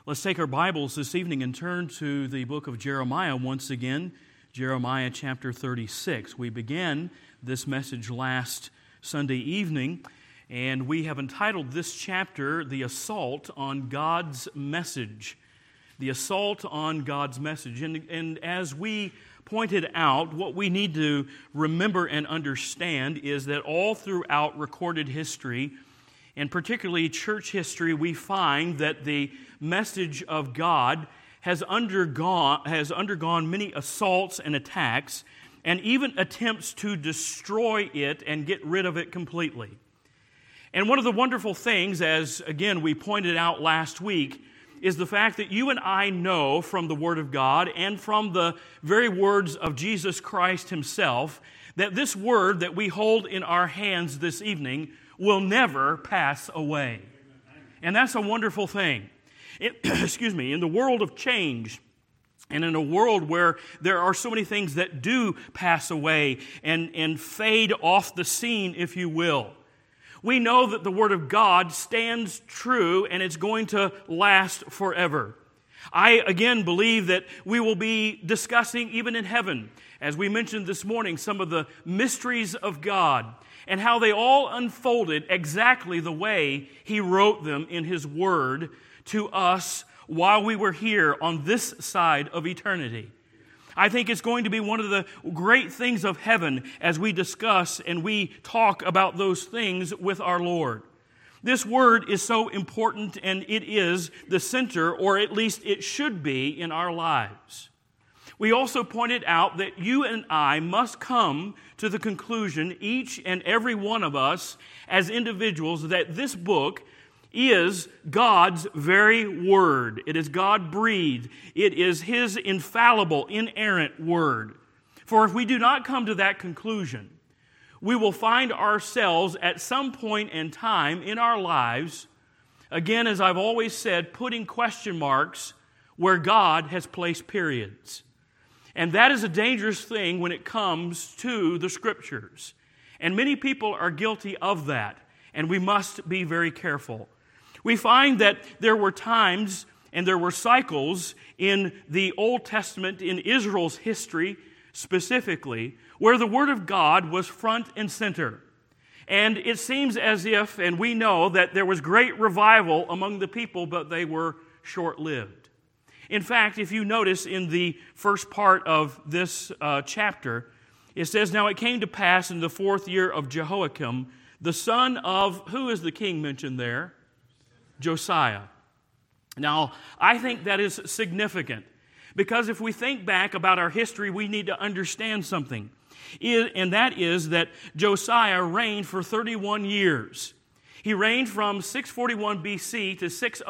Let's take our Bibles this evening and turn to the book of Jeremiah once again, Jeremiah chapter 36. We began this message last Sunday evening, and we have entitled this chapter, The Assault on God's Message. The Assault on God's Message. And as we pointed out, what we need to remember and understand is that all throughout recorded history, and particularly church history, we find that the message of God has undergone many assaults and attacks, and even attempts to destroy it and get rid of it completely. And one of the wonderful things, as again we pointed out last week, is the fact that you and I know from the Word of God and from the very words of Jesus Christ Himself that this Word that we hold in our hands this evening will never pass away. And that's a wonderful thing. In the world of change, and in a world where there are so many things that do pass away and fade off the scene, if you will, we know that the Word of God stands true and it's going to last forever. I, again, believe that we will be discussing, even in heaven, as we mentioned this morning, some of the mysteries of God and how they all unfolded exactly the way He wrote them in His Word to us while we were here on this side of eternity. I think it's going to be one of the great things of heaven as we discuss and we talk about those things with our Lord. This Word is so important, and it is the center, or at least it should be, in our lives. We also pointed out that you and I must come to the conclusion, each and every one of us as individuals, that this book is God's very Word. It is God-breathed. It is His infallible, inerrant Word. For if we do not come to that conclusion, we will find ourselves at some point in time in our lives, again, as I've always said, putting question marks where God has placed periods. And that is a dangerous thing when it comes to the Scriptures. And many people are guilty of that, and we must be very careful. We find that there were times and there were cycles in the Old Testament, in Israel's history specifically, where the Word of God was front and center. And it seems as if, and we know, that there was great revival among the people, but they were short-lived. In fact, if you notice in the first part of this chapter, it says, "Now it came to pass in the 4th year of Jehoiakim, the son of," who is the king mentioned there? Josiah. Now, I think that is significant, because if we think back about our history, we need to understand something. And that is that Josiah reigned for 31 years. He reigned from 641 BC to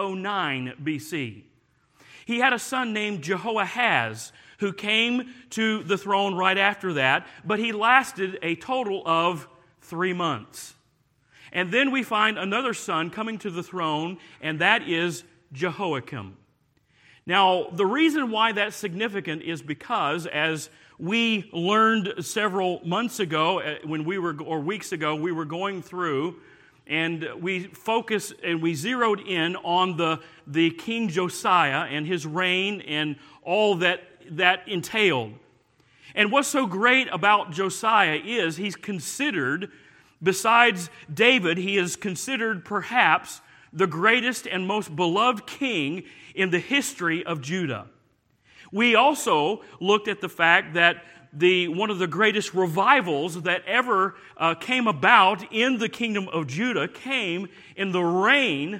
609 BC. He had a son named Jehoahaz who came to the throne right after that, but he lasted a total of 3 months. And then we find another son coming to the throne, and that is Jehoiakim. Now, the reason why that's significant is because, as we learned several months ago, weeks ago, we were going through, and we focused and we zeroed in on the King Josiah and his reign and all that entailed. And what's so great about Josiah is he's considered, besides David, he is considered perhaps the greatest and most beloved king in the history of Judah. We also looked at the fact that one of the greatest revivals that ever came about in the kingdom of Judah came in the reign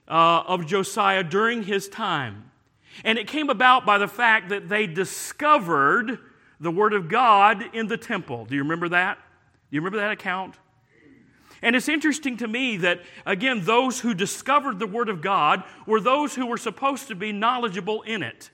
of Josiah during his time. And it came about by the fact that they discovered the Word of God in the temple. Do you remember that? Do you remember that account? And it's interesting to me that, again, those who discovered the Word of God were those who were supposed to be knowledgeable in it.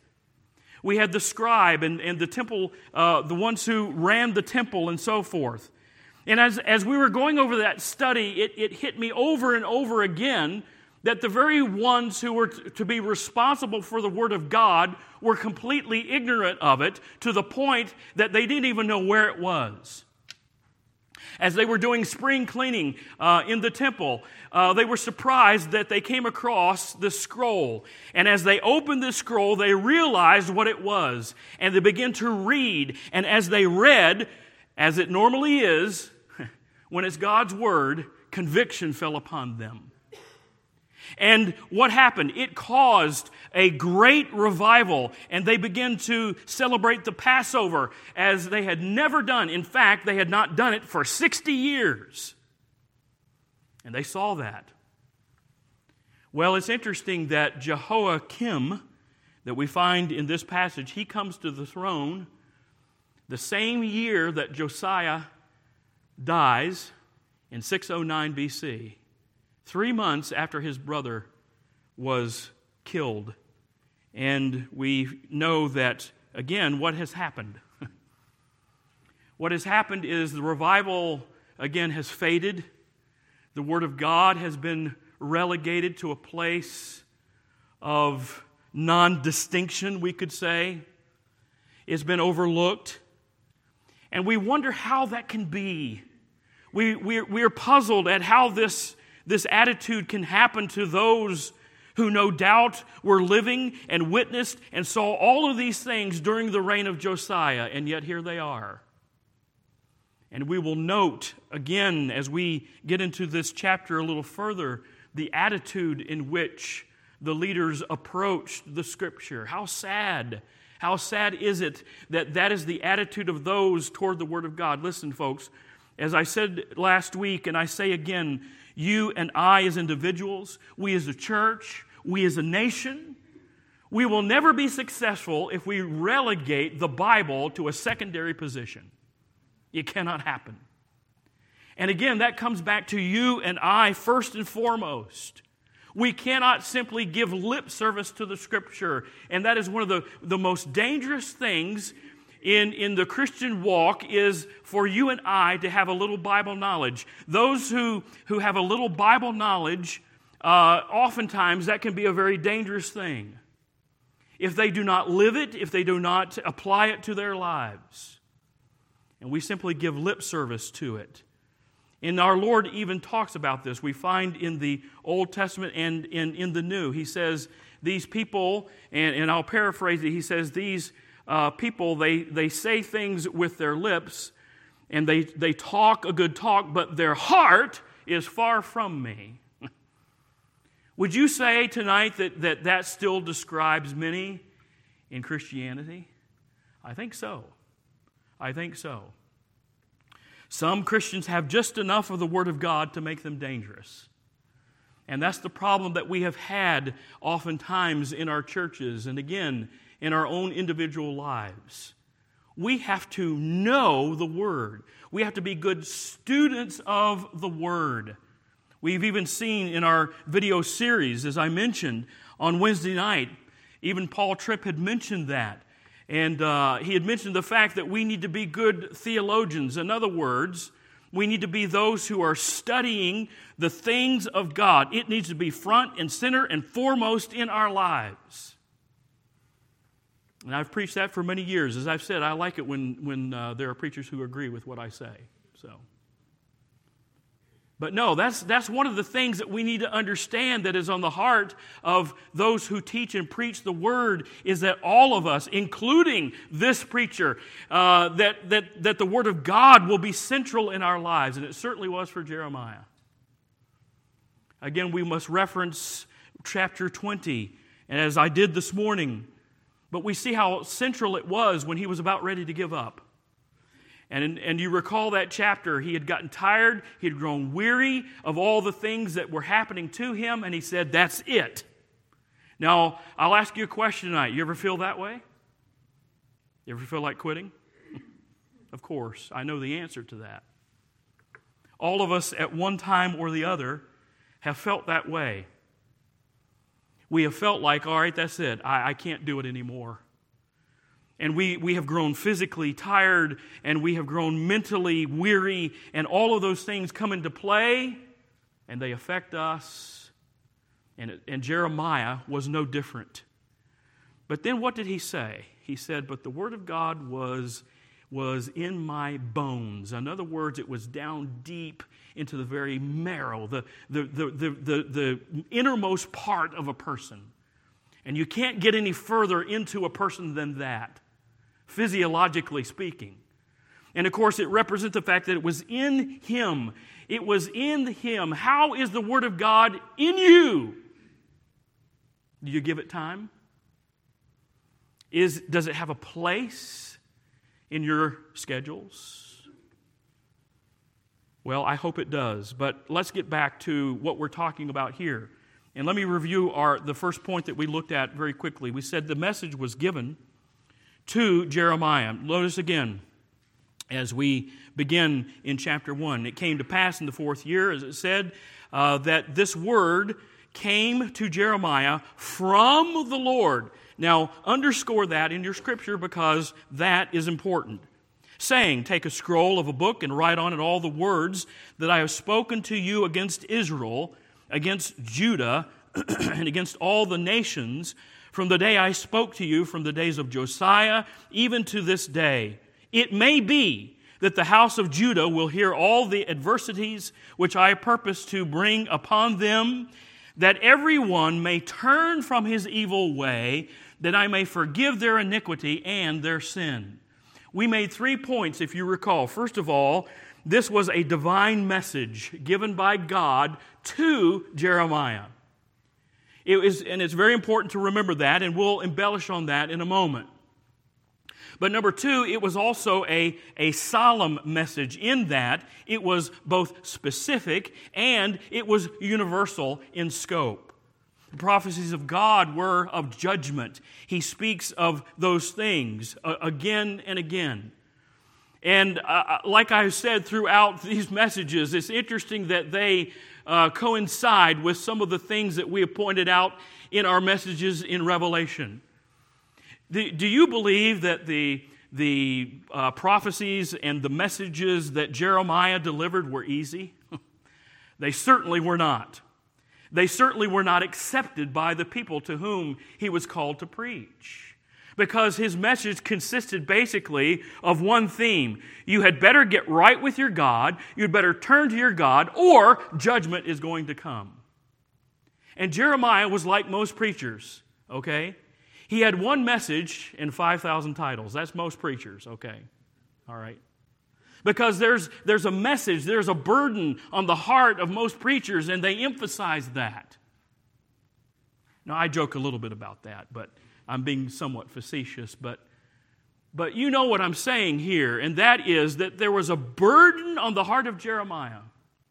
We had the scribe and the temple, the ones who ran the temple and so forth. And as we were going over that study, it hit me over and over again that the very ones who were to be responsible for the Word of God were completely ignorant of it, to the point that they didn't even know where it was. As they were doing spring cleaning in the temple, they were surprised that they came across this scroll. And as they opened this scroll, they realized what it was. And they began to read. And as they read, as it normally is, when it's God's Word, conviction fell upon them. And what happened? It caused a great revival, and they began to celebrate the Passover as they had never done. In fact, they had not done it for 60 years. And they saw that. Well, it's interesting that Jehoiakim, that we find in this passage, he comes to the throne the same year that Josiah dies in 609 BC. 3 months after his brother was killed. And we know that, again, what has happened? What has happened is the revival, again, has faded. The Word of God has been relegated to a place of non-distinction, we could say. It's been overlooked. And we wonder how that can be. We are puzzled at how this attitude can happen to those who no doubt were living and witnessed and saw all of these things during the reign of Josiah, and yet here they are. And we will note, again, as we get into this chapter a little further, the attitude in which the leaders approached the Scripture. How sad is it that that is the attitude of those toward the Word of God? Listen, folks, as I said last week, and I say again, you and I as individuals, we as a church, we as a nation, we will never be successful if we relegate the Bible to a secondary position. It cannot happen. And again, that comes back to you and I first and foremost. We cannot simply give lip service to the Scripture, and that is one of the most dangerous things in the Christian walk is for you and I to have a little Bible knowledge. Those who have a little Bible knowledge, oftentimes that can be a very dangerous thing. If they do not live it, if they do not apply it to their lives. And we simply give lip service to it. And our Lord even talks about this. We find in the Old Testament and in the New. He says, these people, and I'll paraphrase it, he says, these people, they say things with their lips, and they talk a good talk, but their heart is far from me. Would you say tonight that still describes many in Christianity? I think so. I think so. Some Christians have just enough of the Word of God to make them dangerous. And that's the problem that we have had oftentimes in our churches and again, in our own individual lives. We have to know the Word. We have to be good students of the Word. We've even seen in our video series, as I mentioned, on Wednesday night, even Paul Tripp had mentioned that. And he had mentioned the fact that we need to be good theologians. In other words, we need to be those who are studying the things of God. It needs to be front and center and foremost in our lives. And I've preached that for many years. As I've said, I like it when there are preachers who agree with what I say. But no, that's one of the things that we need to understand that is on the heart of those who teach and preach the Word, is that all of us, including this preacher, that the Word of God will be central in our lives, and it certainly was for Jeremiah. Again, we must reference chapter 20, and as I did this morning, but we see how central it was when he was about ready to give up. And you recall that chapter, he had gotten tired, he had grown weary of all the things that were happening to him, and he said, that's it. Now, I'll ask you a question tonight. You ever feel that way? You ever feel like quitting? Of course, I know the answer to that. All of us at one time or the other have felt that way. We have felt like, all right, that's it. I can't do it anymore. And we have grown physically tired, and we have grown mentally weary, and all of those things come into play, and they affect us. And Jeremiah was no different. But then what did he say? He said, but the Word of God was was in my bones. In other words, it was down deep into the very marrow, the innermost part of a person. And you can't get any further into a person than that, physiologically speaking. And of course, it represents the fact that it was in Him. It was in Him. How is the Word of God in you? Do you give it time? Does it have a place in your schedules? Well, I hope it does. But let's get back to what we're talking about here. And let me review the first point that we looked at very quickly. We said the message was given to Jeremiah. Notice again, as we begin in chapter 1, it came to pass in the 4th year, as it said, that this word came to Jeremiah from the Lord. Now, underscore that in your scripture because that is important. Saying, take a scroll of a book and write on it all the words that I have spoken to you against Israel, against Judah, and against all the nations, from the day I spoke to you, from the days of Josiah, even to this day. It may be that the house of Judah will hear all the adversities which I purpose to bring upon them, that everyone may turn from his evil way, that I may forgive their iniquity and their sin. We made 3 points, if you recall. First of all, this was a divine message given by God to Jeremiah. And it's very important to remember that, and we'll embellish on that in a moment. But number 2, it was also a solemn message in that it was both specific and it was universal in scope. The prophecies of God were of judgment. He speaks of those things again and again. And like I've said throughout these messages, it's interesting that they coincide with some of the things that we have pointed out in our messages in Revelation. Do you believe that the prophecies and the messages that Jeremiah delivered were easy? They certainly were not. They certainly were not accepted by the people to whom he was called to preach. Because his message consisted basically of one theme. You had better get right with your God, you'd better turn to your God, or judgment is going to come. And Jeremiah was like most preachers, okay? He had one message and 5,000 titles. That's most preachers, okay? All right. Because there's a message, there's a burden on the heart of most preachers, and they emphasize that. Now, I joke a little bit about that, but I'm being somewhat facetious. But you know what I'm saying here, and that is that there was a burden on the heart of Jeremiah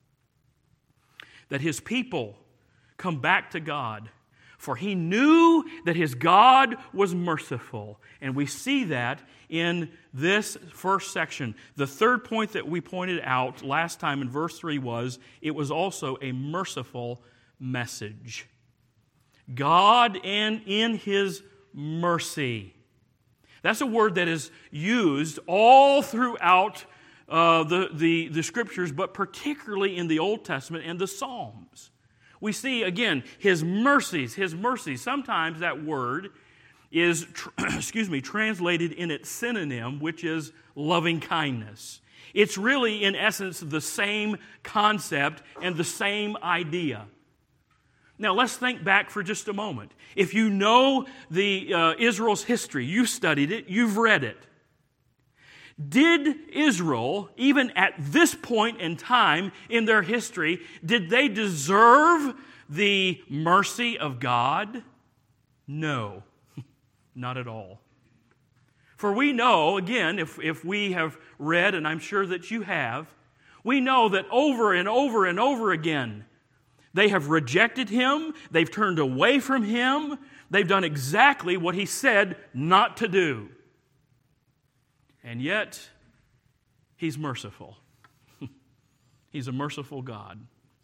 that his people come back to God. For he knew that his God was merciful. And we see that in this first section. The third point that we pointed out last time in verse 3 was, it was also a merciful message. God and in His mercy. That's a word that is used all throughout the Scriptures, but particularly in the Old Testament and the Psalms. We see, again, His mercies, His mercies. Sometimes that word is, translated in its synonym, which is loving kindness. It's really, in essence, the same concept and the same idea. Now, let's think back for just a moment. If you know Israel's history, you've studied it, you've read it. Did Israel, even at this point in time in their history, did they deserve the mercy of God? No, not at all. For we know, again, if we have read, and I'm sure that you have, we know that over and over and over again, they have rejected Him, they've turned away from Him, they've done exactly what He said not to do. And yet, He's merciful. He's a merciful God.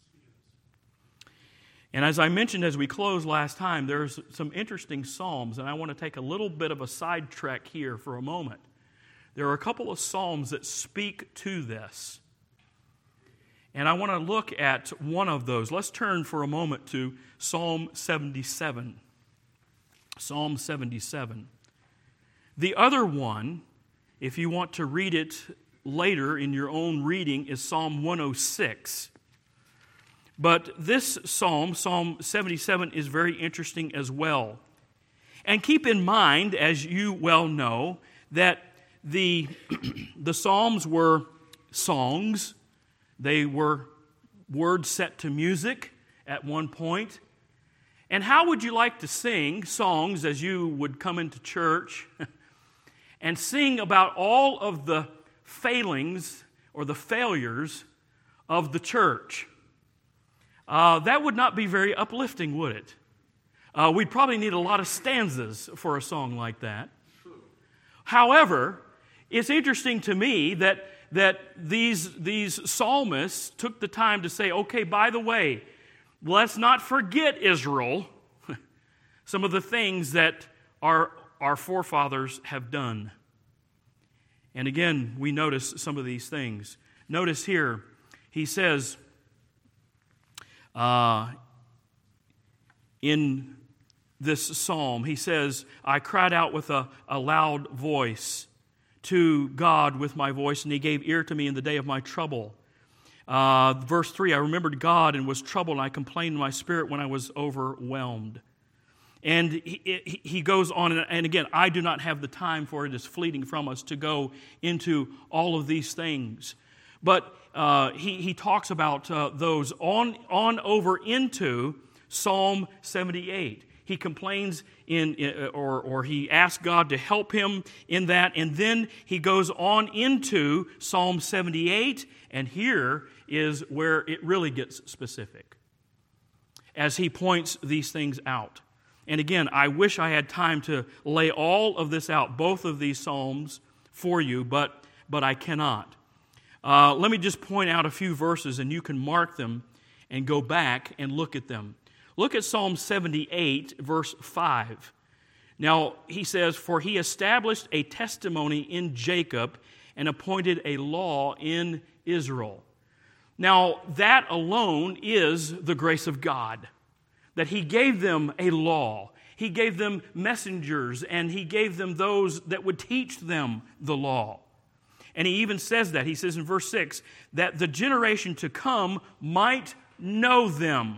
And as I mentioned as we closed last time, there's some interesting psalms, and I want to take a little bit of a sidetrack here for a moment. There are a couple of psalms that speak to this. And I want to look at one of those. Let's turn for a moment to Psalm 77. Psalm 77. The other one if you want to read it later in your own reading, is Psalm 106. But this psalm, Psalm 77, is very interesting as well. And keep in mind, as you well know, that the psalms were songs. They were words set to music at one point. And how would you like to sing songs as you would come into church and sing about all of the failings or the failures of the church? That would not be very uplifting, would it? We'd probably need a lot of stanzas for a song like that. However, it's interesting to me that these psalmists took the time to say, okay, by the way, let's not forget Israel, some of the things that our forefathers have done. And again, we notice some of these things. Notice here, he says, in this psalm, he says, I cried out with a loud voice to God with my voice, and he gave ear to me in the day of my trouble. Verse 3, I remembered God and was troubled, and I complained in my spirit when I was overwhelmed. And he goes on, and again, I do not have the time, for it is fleeting from us, to go into all of these things. But he talks about those on over into Psalm 78. He complains or he asks God to help him in that, and then he goes on into Psalm 78, and here is where it really gets specific as he points these things out. And again, I wish I had time to lay all of this out, both of these psalms, for you, but I cannot. Let me just point out a few verses, and you can mark them and go back and look at them. Look at Psalm 78, verse 5. Now, he says, for he established a testimony in Jacob and appointed a law in Israel. Now, that alone is the grace of God, that he gave them a law. He gave them messengers, and he gave them those that would teach them the law. And he even says that. He says in verse 6, that the generation to come might know them.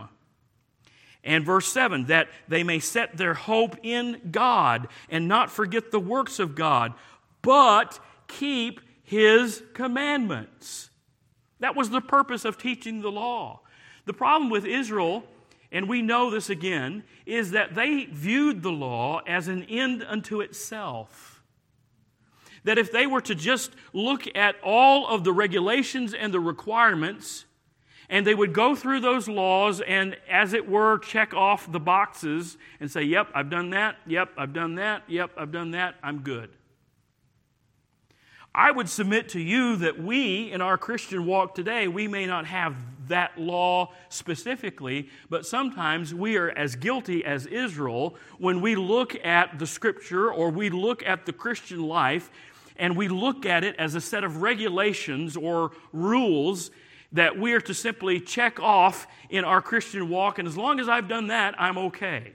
And verse 7, that they may set their hope in God and not forget the works of God, but keep his commandments. That was the purpose of teaching the law. The problem with Israel, and we know this again, is that they viewed the law as an end unto itself. That if they were to just look at all of the regulations and the requirements, and they would go through those laws and, as it were, check off the boxes and say, yep, I've done that, yep, I've done that, yep, I've done that, I'm good. I would submit to you that we, in our Christian walk today, we may not have that law specifically, but sometimes we are as guilty as Israel when we look at the Scripture or we look at the Christian life and we look at it as a set of regulations or rules that we are to simply check off in our Christian walk, and as long as I've done that, I'm okay.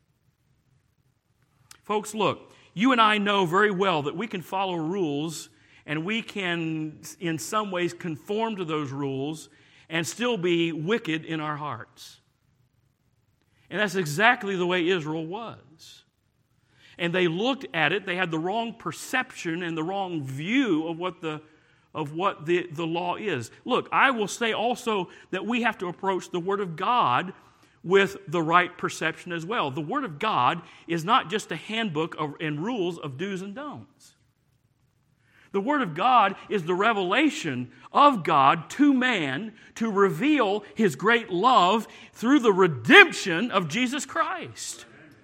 Folks, look, you and I know very well that we can follow rules and we can, in some ways, conform to those rules and still be wicked in our hearts. And that's exactly the way Israel was. And they looked at it, they had the wrong perception and the wrong view of what the law is. Look, I will say also that we have to approach the Word of God with the right perception as well. The Word of God is not just a handbook and rules of do's and don'ts. The Word of God is the revelation of God to man to reveal His great love through the redemption of Jesus Christ.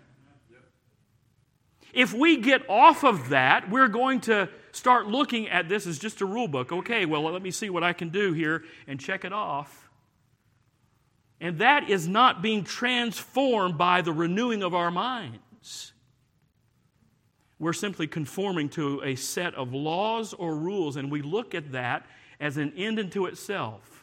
If we get off of that, we're going to start looking at this as just a rule book. Okay, well, let me see what I can do here and check it off. And that is not being transformed by the renewing of our minds. We're simply conforming to a set of laws or rules, and we look at that as an end unto itself.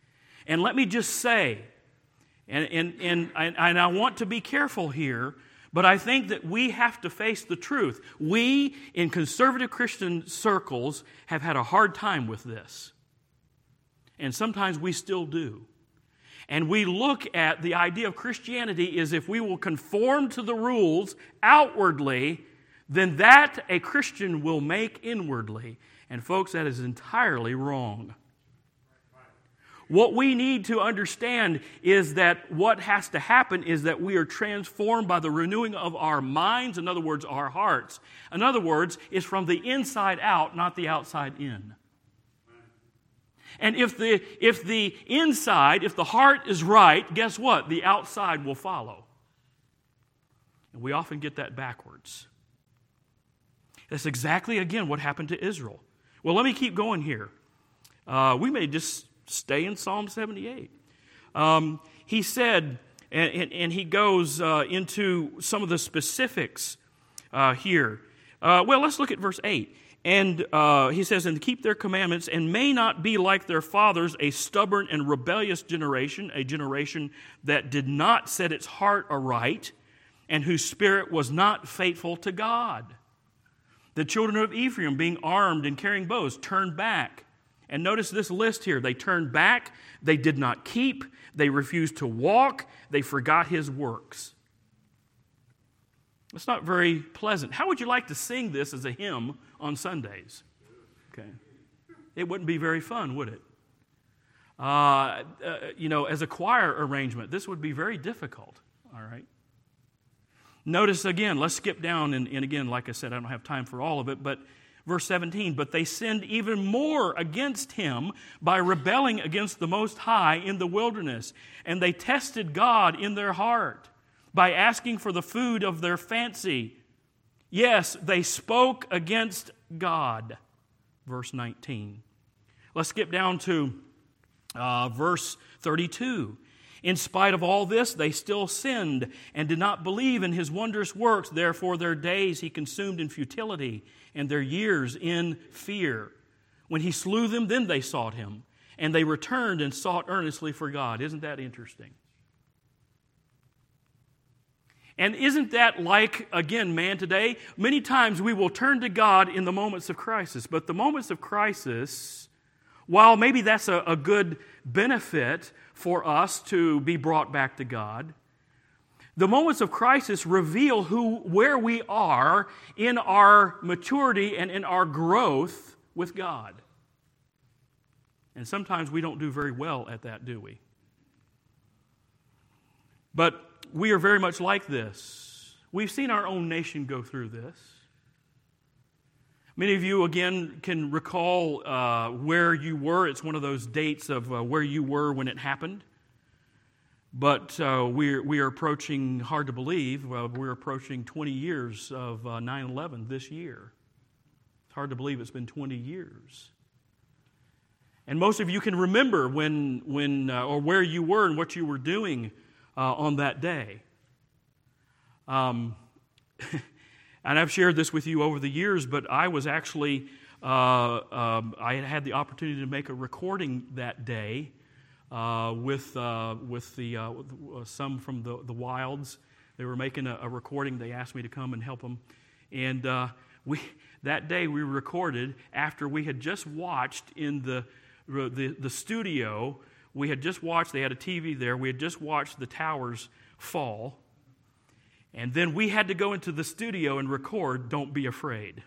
And let me just say, and I want to be careful here, But I think that we have to face the truth. We, in conservative Christian circles, have had a hard time with this. And sometimes we still do. And we look at the idea of Christianity is if we will conform to the rules outwardly, then that a Christian will make inwardly. And folks, that is entirely wrong. What we need to understand is that what has to happen is that we are transformed by the renewing of our minds, in other words, our hearts. In other words, it's from the inside out, not the outside in. And if the inside, if the heart is right, guess what? The outside will follow. And we often get that backwards. That's exactly, again, what happened to Israel. Well, let me keep going here. We may just stay in Psalm 78. He said, and he goes into some of the specifics here. Well, let's look at verse 8. And he says, and keep their commandments, and may not be like their fathers, a stubborn and rebellious generation, a generation that did not set its heart aright, and whose spirit was not faithful to God. The children of Ephraim, being armed and carrying bows, turned back. And notice this list here. They turned back, they did not keep, they refused to walk, they forgot his works. It's not very pleasant. How would you like to sing this as a hymn on Sundays? Okay. It wouldn't be very fun, would it? As a choir arrangement, this would be very difficult, all right? Notice again, let's skip down, and again, like I said, I don't have time for all of it, but verse 17, but they sinned even more against him by rebelling against the Most High in the wilderness, and they tested God in their heart by asking for the food of their fancy. Yes, they spoke against God. Verse 19. Let's skip down to verse 32. In spite of all this, they still sinned and did not believe in his wondrous works. Therefore, their days he consumed in futility and their years in fear. When he slew them, then they sought him, and they returned and sought earnestly for God. Isn't that interesting? And isn't that like, again, man today? Many times we will turn to God in the moments of crisis. But the moments of crisis, while maybe that's a good benefit for us to be brought back to God, the moments of crisis reveal where we are in our maturity and in our growth with God. And sometimes we don't do very well at that, do we? But we are very much like this. We've seen our own nation go through this. Many of you, again, can recall where you were. It's one of those dates of where you were when it happened. But we are approaching, hard to believe, we're approaching 20 years of 9/11 this year. It's hard to believe it's been 20 years. And most of you can remember when or where you were and what you were doing on that day. And I've shared this with you over the years, but I was actually, I had the opportunity to make a recording that day with some from the Wilds. They were making a recording. They asked me to come and help them. And that day we recorded after we had just watched in the studio. We had just watched, they had a TV there, we had just watched the towers fall. And then we had to go into the studio and record Don't Be Afraid.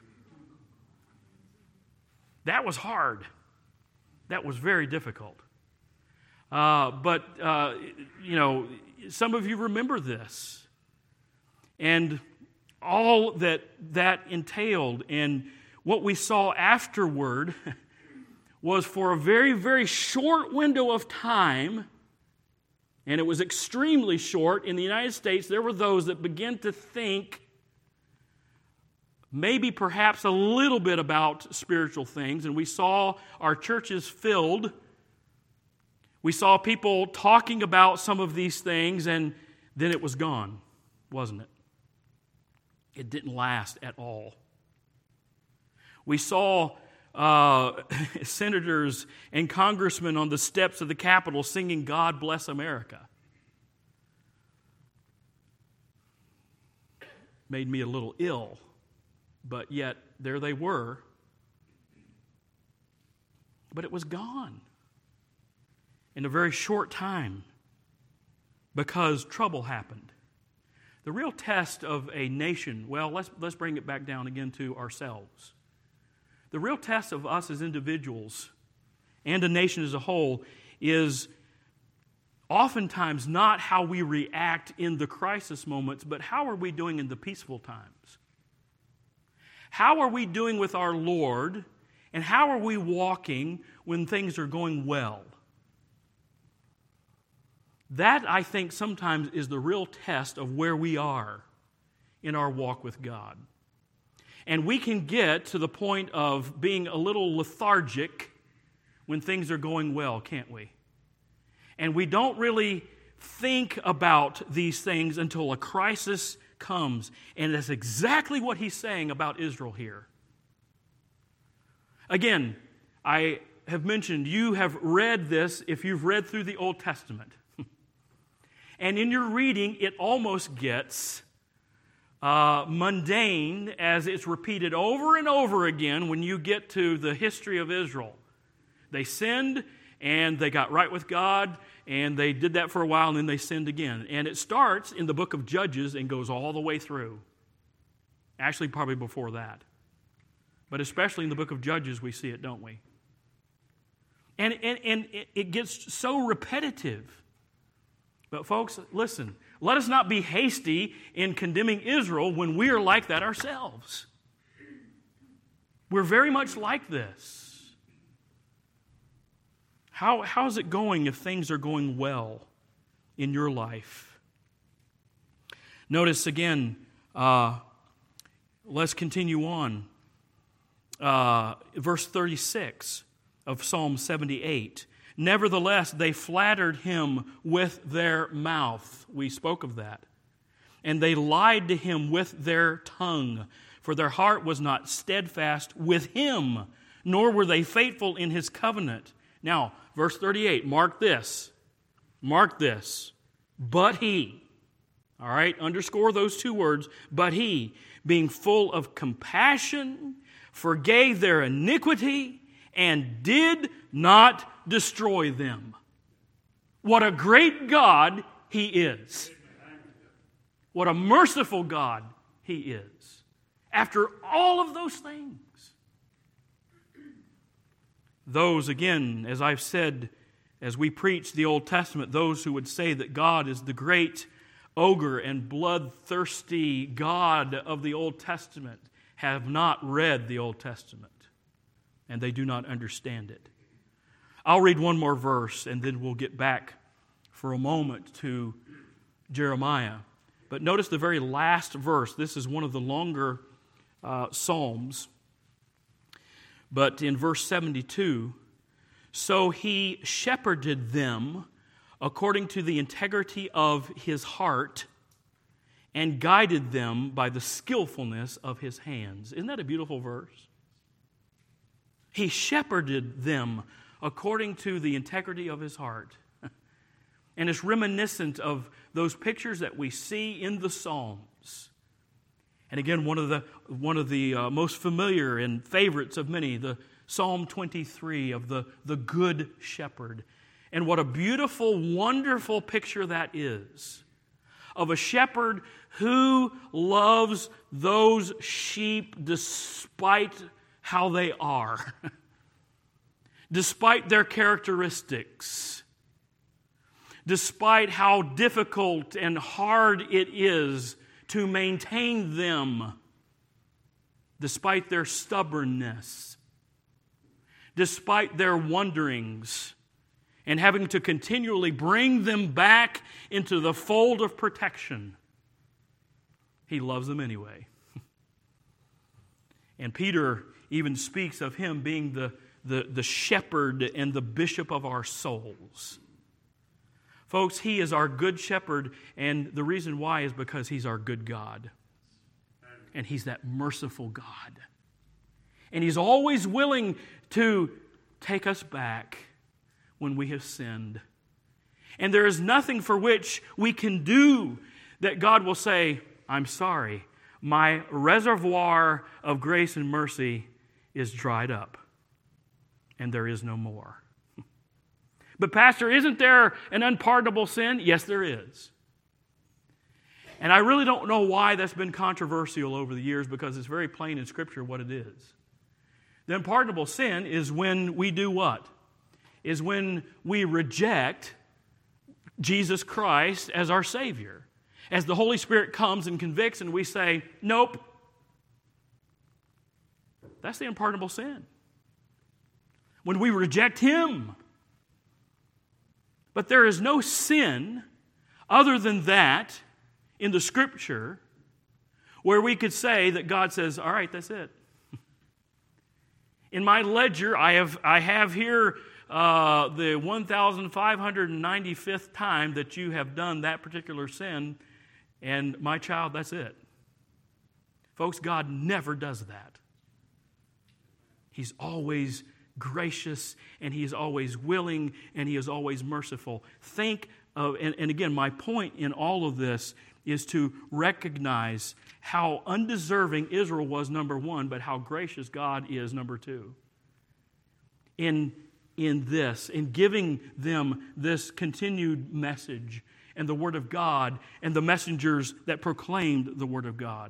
That was hard. That was very difficult. But some of you remember this. And all that entailed and what we saw afterward was for a very, very short window of time, and it was extremely short. In the United States, there were those that began to think maybe perhaps a little bit about spiritual things, and we saw our churches filled. We saw people talking about some of these things, and then it was gone, wasn't it? It didn't last at all. We saw senators and congressmen on the steps of the Capitol singing God Bless America. made me a little ill, but yet there they were. But it was gone in a very short time because trouble happened. The real test of a nation, well, let's bring it back down again to ourselves. The real test of us as individuals and a nation as a whole is oftentimes not how we react in the crisis moments, but how are we doing in the peaceful times? How are we doing with our Lord, and how are we walking when things are going well? That, I think, sometimes is the real test of where we are in our walk with God. And we can get to the point of being a little lethargic when things are going well, can't we? And we don't really think about these things until a crisis comes. And that's exactly what he's saying about Israel here. Again, I have mentioned you have read this if you've read through the Old Testament. And in your reading, it almost gets mundane as it's repeated over and over again when you get to the history of Israel. They sinned, and they got right with God, and they did that for a while, and then they sinned again. And it starts in the book of Judges and goes all the way through. Actually, probably before that. But especially in the book of Judges, we see it, don't we? And it gets so repetitive. But folks, listen, let us not be hasty in condemning Israel when we are like that ourselves. We're very much like this. How is it going if things are going well in your life? Notice again, let's continue on. Verse 36 of Psalm 78. Nevertheless, they flattered him with their mouth. We spoke of that. And they lied to him with their tongue, for their heart was not steadfast with him, nor were they faithful in his covenant. Now, verse 38, mark this. Mark this. But he, all right, underscore those two words, but he, being full of compassion, forgave their iniquity, and did not destroy them. What a great God he is. What a merciful God he is. After all of those things. Those, again, as I've said, as we preach the Old Testament, those who would say that God is the great ogre and bloodthirsty God of the Old Testament have not read the Old Testament. And they do not understand it. I'll read one more verse and then we'll get back for a moment to Jeremiah. But notice the very last verse. This is one of the longer Psalms. But in verse 72, so he shepherded them according to the integrity of his heart and guided them by the skillfulness of his hands. Isn't that a beautiful verse? He shepherded them according to the integrity of his heart. And it's reminiscent of those pictures that we see in the Psalms. And again, one of the most familiar and favorites of many, the Psalm 23 of the Good Shepherd. And what a beautiful, wonderful picture that is of a shepherd who loves those sheep despite how they are, despite their characteristics, despite how difficult and hard it is to maintain them, despite their stubbornness, despite their wanderings, and having to continually bring them back into the fold of protection. He loves them anyway. And Peter even speaks of him being the shepherd and the bishop of our souls. Folks, he is our good shepherd, and the reason why is because he's our good God. And he's that merciful God. And he's always willing to take us back when we have sinned. And there is nothing for which we can do that God will say, I'm sorry. my reservoir of grace and mercy is dried up, and there is no more. But Pastor, isn't there an unpardonable sin? Yes, there is. And I really don't know why that's been controversial over the years, because it's very plain in Scripture what it is. The unpardonable sin is when we do what? Is when we reject Jesus Christ as our Savior. As the Holy Spirit comes and convicts and we say, nope. That's the unpardonable sin. When we reject Him. But there is no sin other than that in the Scripture where we could say that God says, all right, that's it. In my ledger, I have here the 1,595th time that you have done that particular sin, and my child, that's it. Folks, God never does that. He's always gracious, and He is always willing, and He is always merciful. Think of, and again, my point in all of this is to recognize how undeserving Israel was, number one, but how gracious God is, number two. In giving them this continued message and the Word of God and the messengers that proclaimed the Word of God.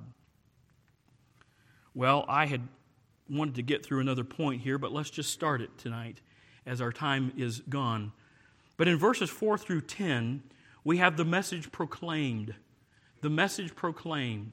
Well, I had wanted to get through another point here, but let's just start it tonight as our time is gone. But in verses 4 through 10, we have the message proclaimed. The message proclaimed.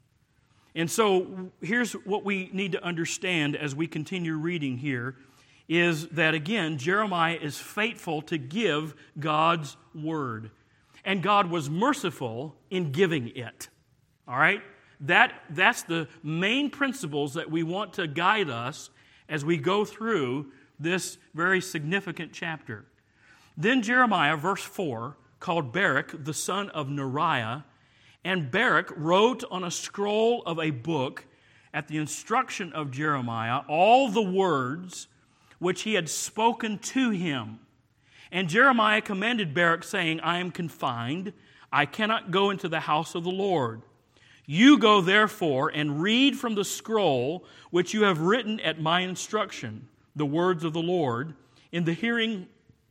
And so here's what we need to understand as we continue reading here, is that again, Jeremiah is faithful to give God's word. And God was merciful in giving it. All right? That's the main principles that we want to guide us as we go through this very significant chapter. Then Jeremiah, verse 4, called Baruch the son of Neriah, and Baruch wrote on a scroll of a book at the instruction of Jeremiah all the words which he had spoken to him. And Jeremiah commanded Baruch, saying, I am confined, I cannot go into the house of the Lord. You go therefore and read from the scroll which you have written at my instruction, the words of the Lord, in the hearing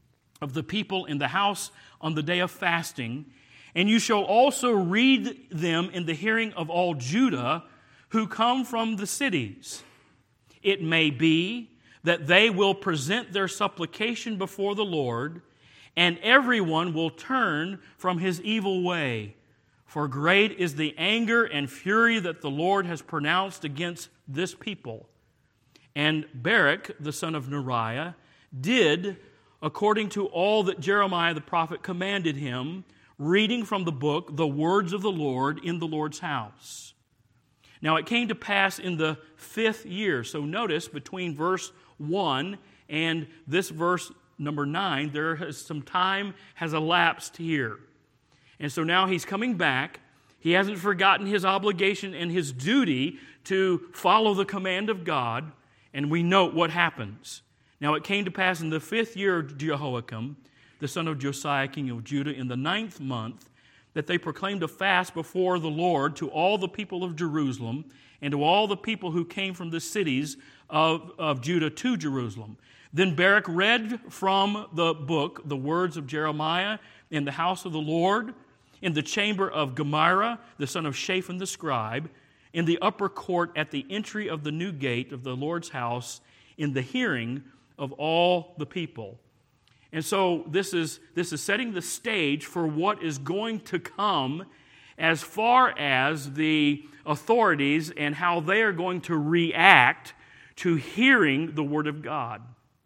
of the people in the house on the day of fasting. And you shall also read them in the hearing of all Judah who come from the cities. It may be that they will present their supplication before the Lord, and everyone will turn from his evil way. For great is the anger and fury that the Lord has pronounced against this people. And Baruch, the son of Neriah, did according to all that Jeremiah the prophet commanded him, reading from the book the words of the Lord in the Lord's house. Now it came to pass in the 5th year. So notice between verse 1 and this verse number 9, some time has elapsed here. And so now he's coming back. He hasn't forgotten his obligation and his duty to follow the command of God. And we note what happens. Now it came to pass in the 5th year of Jehoiakim, the son of Josiah, king of Judah, in the 9th month, that they proclaimed a fast before the Lord to all the people of Jerusalem and to all the people who came from the cities of Judah to Jerusalem. Then Baruch read from the book the words of Jeremiah in the house of the Lord, in the chamber of Gemariah, the son of Shaphan the scribe, in the upper court at the entry of the new gate of the Lord's house, in the hearing of all the people. And so this is setting the stage for what is going to come as far as the authorities and how they are going to react to hearing the Word of God.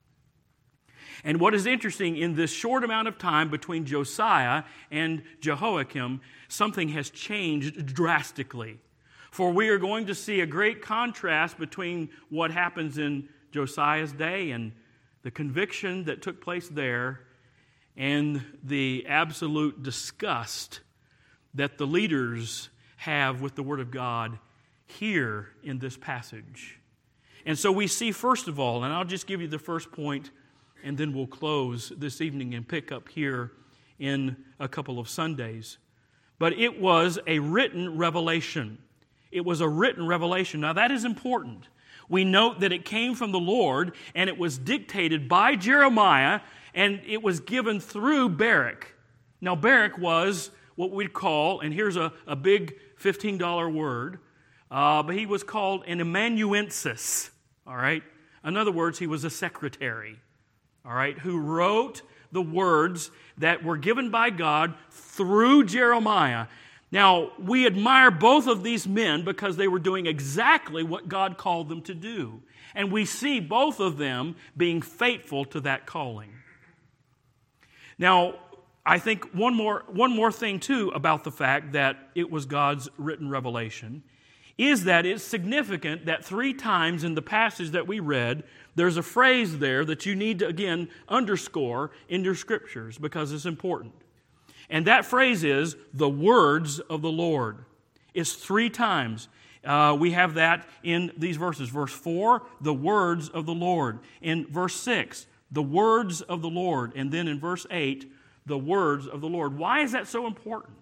And what is interesting, in this short amount of time between Josiah and Jehoiakim, something has changed drastically. For we are going to see a great contrast between what happens in Josiah's day and the conviction that took place there and the absolute disgust that the leaders have with the Word of God here in this passage. And so we see, first of all, and I'll just give you the first point, and then we'll close this evening and pick up here in a couple of Sundays. But it was a written revelation. it was a written revelation. Now that is important. We note that it came from the Lord, and it was dictated by Jeremiah, and it was given through Baruch. Now Baruch was what we'd call, and here's a big $15 word, but he was called an amanuensis, all right? In other words, he was a secretary, all right, who wrote the words that were given by God through Jeremiah. Now, we admire both of these men because they were doing exactly what God called them to do. And we see both of them being faithful to that calling. Now, I think one more thing, too, about the fact that it was God's written revelation is that it's significant that 3 times in the passage that we read, there's a phrase there that you need to, again, underscore in your scriptures because it's important. And that phrase is, the words of the Lord. It's 3 times. We have that in these verses. Verse 4, the words of the Lord. In verse 6, the words of the Lord. And then in verse 8, the words of the Lord. Why is that so important?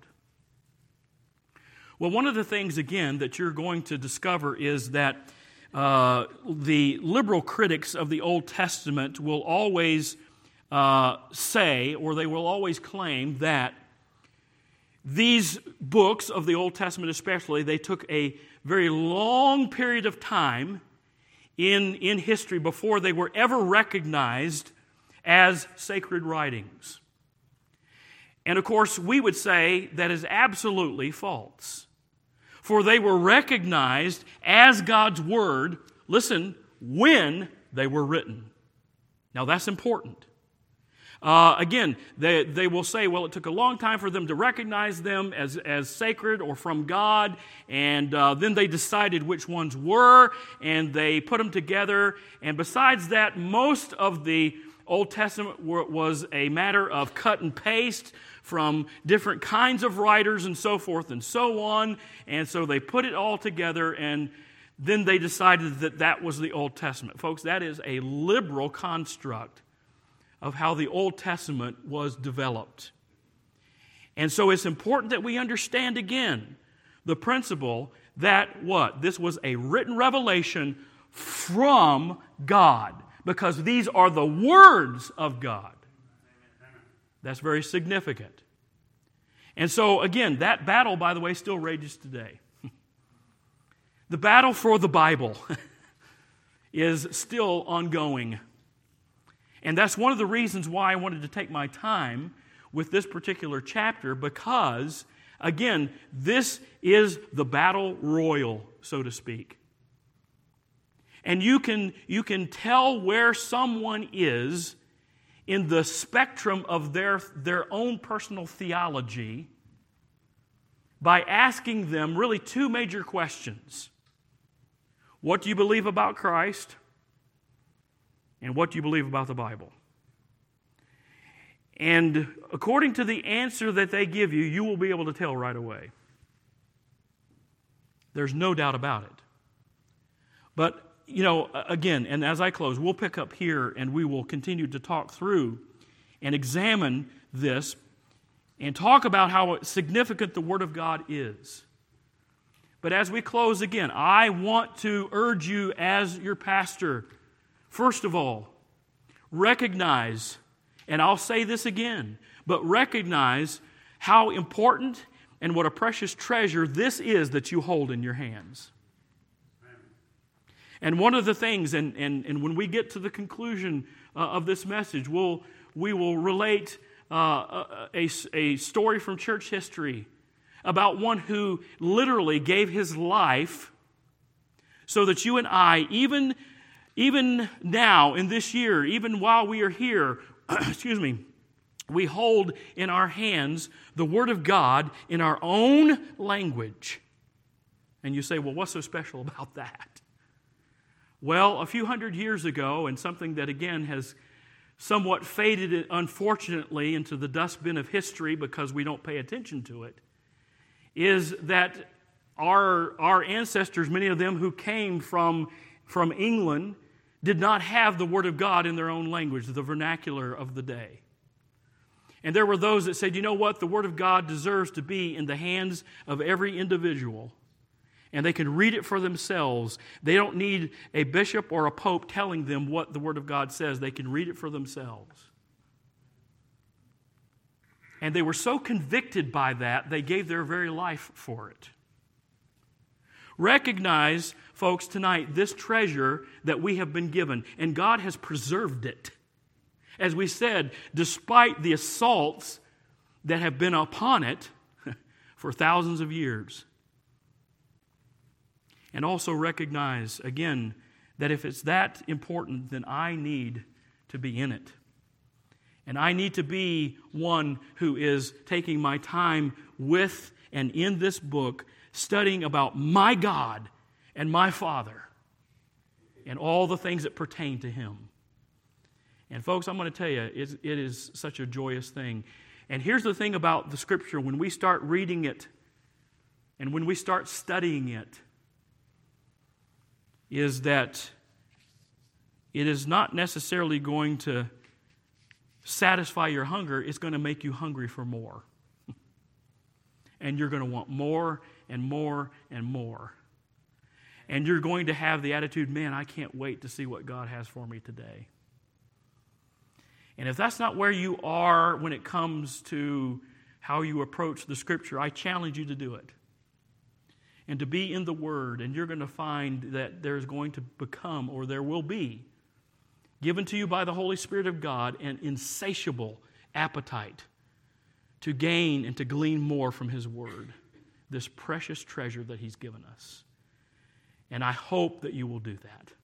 Well, one of the things, again, that you're going to discover is that the liberal critics of the Old Testament will always say, or they will always claim, that these books of the Old Testament especially, they took a very long period of time in history before they were ever recognized as sacred writings. And of course, we would say that is absolutely false. For they were recognized as God's Word, listen, when they were written. Now that's important. Again, they will say, well, it took a long time for them to recognize them as sacred or from God, and then they decided which ones were, and they put them together. And besides that, most of the Old Testament was a matter of cut and paste from different kinds of writers and so forth and so on. And so they put it all together, and then they decided that that was the Old Testament. Folks, that is a liberal construct of how the Old Testament was developed. And so it's important that we understand again the principle that what? This was a written revelation from God, because these are the words of God. That's very significant. And so, again, that battle, by the way, still rages today. The battle for the Bible is still ongoing. And that's one of the reasons why I wanted to take my time with this particular chapter, because, again, this is the battle royal, so to speak. And you can tell where someone is in the spectrum of their own personal theology by asking them really 2 major questions. What do you believe about Christ? And what do you believe about the Bible? And according to the answer that they give you, you will be able to tell right away. There's no doubt about it. But again, and as I close, we'll pick up here and we will continue to talk through and examine this and talk about how significant the Word of God is. But as we close again, I want to urge you as your pastor, first of all, recognize, and I'll say this again, but recognize how important and what a precious treasure this is that you hold in your hands. And one of the things, and when we get to the conclusion of this message, we will relate a story from church history about one who literally gave his life so that you and I, even now in this year, even while we are here, we hold in our hands the Word of God in our own language. And you say, well, what's so special about that? Well, a few hundred years ago, and something that again has somewhat faded, unfortunately, into the dustbin of history because we don't pay attention to it, is that our ancestors, many of them who came from England, did not have the Word of God in their own language, the vernacular of the day. And there were those that said, you know what, the Word of God deserves to be in the hands of every individual. And they can read it for themselves. They don't need a bishop or a pope telling them what the Word of God says. They can read it for themselves. And they were so convicted by that, they gave their very life for it. Recognize, folks, tonight, this treasure that we have been given, and God has preserved it. As we said, despite the assaults that have been upon it for thousands of years. And also recognize, again, that if it's that important, then I need to be in it. And I need to be one who is taking my time with and in this book, studying about my God and my Father and all the things that pertain to Him. And folks, I'm going to tell you, it is such a joyous thing. And here's the thing about the Scripture. When we start reading it and when we start studying it, is that it is not necessarily going to satisfy your hunger. It's going to make you hungry for more. And you're going to want more and more and more. And you're going to have the attitude, man, I can't wait to see what God has for me today. And if that's not where you are when it comes to how you approach the Scripture, I challenge you to do it. And to be in the Word, and you're going to find that there's going to become, or there will be, given to you by the Holy Spirit of God, an insatiable appetite to gain and to glean more from His Word, this precious treasure that He's given us. And I hope that you will do that.